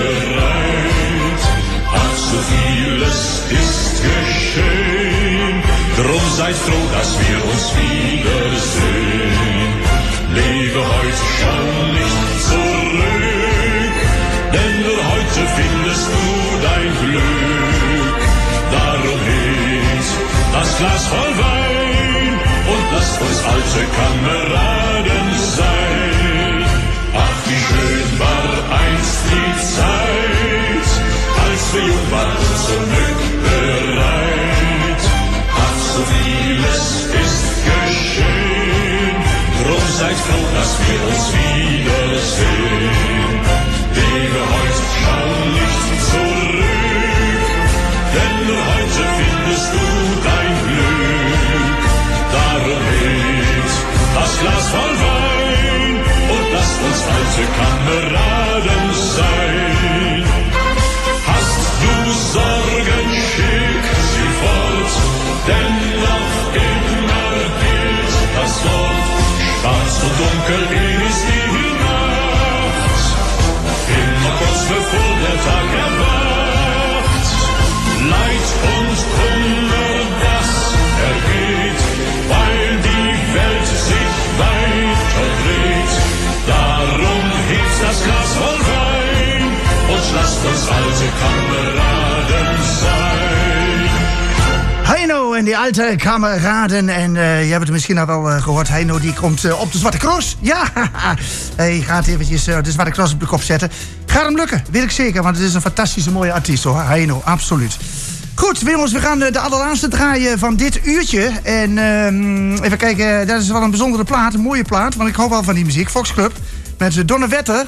[SPEAKER 7] bereit. Ach, so vieles ist geschehen, drum seid froh, dass wir uns wiedersehen. Lebe heute, schau nicht zurück, denn nur heute findest du dein Glück. Darum hebt das Glas voll Wein und lasst uns alte Kameraden sein. Ach, wie schön war einst die Zeit, als wir jung waren und zum Glück bereit. Ach, so vieles ist geschehen, drum seid froh, dass wir uns wiedersehen. Lebe heute, schau nicht zurück, denn nur heute findest du dein Glück. Darum hebt das Glas voll Wein und lasst uns alte Kameraden sein. Hast du Sorgen, schick sie fort, denn noch immer gilt das Wort. Schwarz und dunkel ist die Nacht, immer kurz bevor der Tag erwacht. Leid und Kummer, das ergeht, weil die Welt sich weiter dreht. Darum hebt das Glas voll Wein und lasst uns alte Kameraden sein.
[SPEAKER 25] Heino en die alte kameraden. En je hebt het misschien al wel gehoord. Heino die komt op de Zwarte Cross. Ja, hij gaat eventjes de Zwarte Cross op de kop zetten. Gaat hem lukken, weet ik zeker. Want het is een fantastische mooie artiest hoor. Heino, absoluut. Goed, Wilmers, we gaan de allerlaatste draaien van dit uurtje. En even kijken, dat is wel een bijzondere plaat. Een mooie plaat, want ik hou wel van die muziek. Fox Club, met Donna Wetter.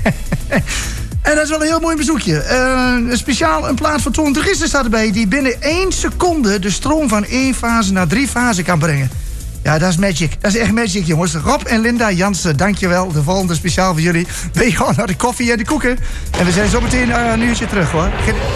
[SPEAKER 25] En dat is wel een heel mooi bezoekje. Speciaal een plaat van Toon de Gister staat erbij... die binnen 1 seconde de stroom van 1 fase naar 3 fasen kan brengen. Ja, dat is magic. Dat is echt magic, jongens. Rob en Linda Jansen, dankjewel. De volgende speciaal voor jullie. We gaan naar de koffie en de koeken. En we zijn zo meteen een uurtje terug, hoor.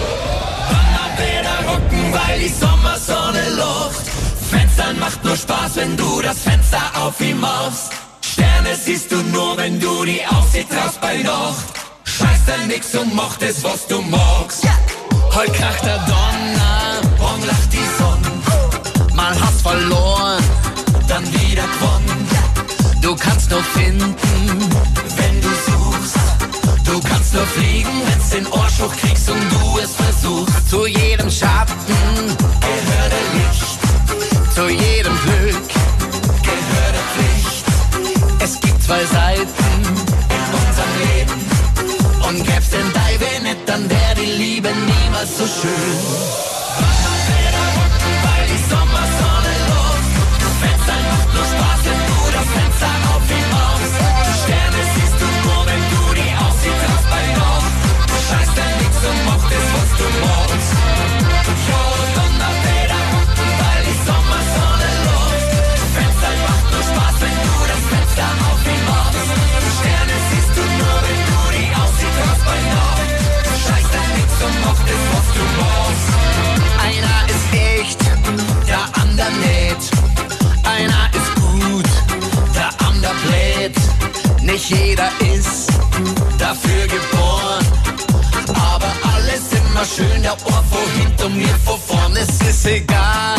[SPEAKER 6] Weil die Sommersonne lacht. Fenstern macht nur Spaß, wenn du das Fenster auf ihm machst. Sterne siehst du nur, wenn du die Aussicht traust bei Nacht. Scheiß dir nix und mach das, was du magst. Heut kracht der Donner, morgen lacht die Sonne. Mal hast verloren, dann wieder gewonnen. Du kannst nur finden, wenn du suchst. Du kannst nur fliegen, wenn's den Arsch hochkriegst und du es versuchst. Zu jedem Schatten gehört der Licht, zu jedem Glück gehört der Pflicht. Es gibt 2 Seiten in unserem Leben und gäb's denn deine nicht, dann wär die Liebe niemals so schön. Weil die Sommersonne lacht, Fenster macht nur Spaß, wenn du das Fenster auf ihn machst. Sterne siehst du nur, wenn du die Aussicht hast bei Nacht. Du scheißt dir nix und mach das, was du magst. Ja, Donnerwetter, weil die Sommersonne lacht. Fenster macht nur Spaß, wenn du das Fenster auf ihn machst. Sterne siehst du nur, wenn du die Aussicht hast bei Nacht. Du scheißt dir nix und mach das, was du magst.
[SPEAKER 8] immer schön der Ohr vor hinter mir, vor vorne, es ist egal.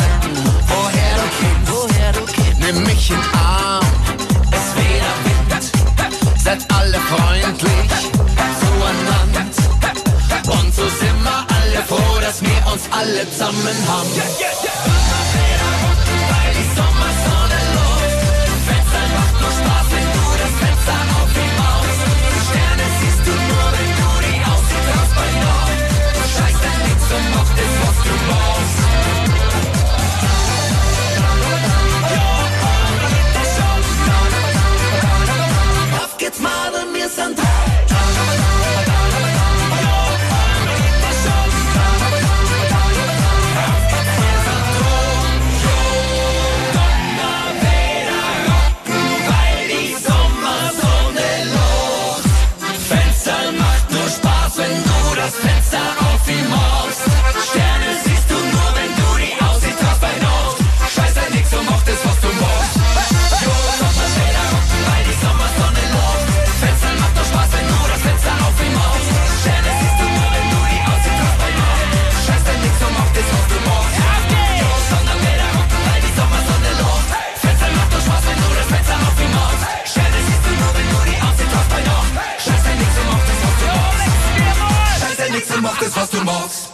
[SPEAKER 8] Woher du kommst, nimm mich in den Arm. Es weht der Wind, seid alle freundlich zueinander. Und so sind wir alle froh, dass wir uns alle zusammen haben. Weil die Sommersonne läuft. Fenster macht nur Spaß, wenn du das Fenster auf ihm machst. Sterne siehst du nur, wenn du die Aussicht hast bei Nacht. Scheiß dein Nichts und mach das, was du brauchst. Auf geht's mal, wir sind mach das, was du magst.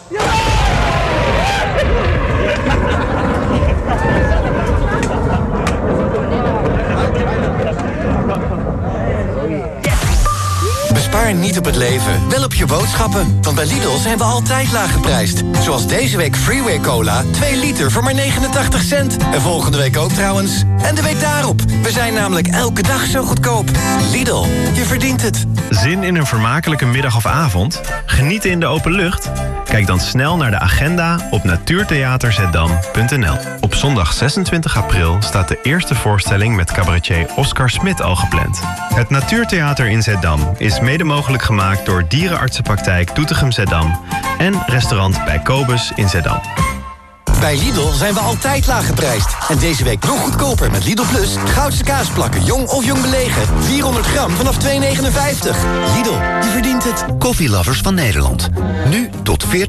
[SPEAKER 9] Bespaar niet op het leven, wel op je boodschappen. Want bij Lidl zijn we altijd laag geprijsd. Zoals deze week Freeway Cola, 2 liter voor maar 89 cent. En volgende week ook trouwens. En de week daarop. We zijn namelijk elke dag zo goedkoop. Lidl, je verdient het.
[SPEAKER 10] Zin in een vermakelijke middag of avond? Genieten in de open lucht? Kijk dan snel naar de agenda op natuurtheaterzeddam.nl. Op zondag 26 april staat de eerste voorstelling met cabaretier Oscar Smit al gepland. Het Natuurtheater in Zeddam is mede mogelijk gemaakt door Dierenartsenpraktijk Doetinchem Zeddam en restaurant Bij Kobus in Zeddam.
[SPEAKER 9] Bij Lidl zijn we altijd laag geprijsd. En deze week nog goedkoper met Lidl Plus. Goudse kaasplakken, jong of jong belegen. 400 gram vanaf 2,59. Lidl, je verdient het.
[SPEAKER 11] Koffielovers van Nederland. Nu tot 40%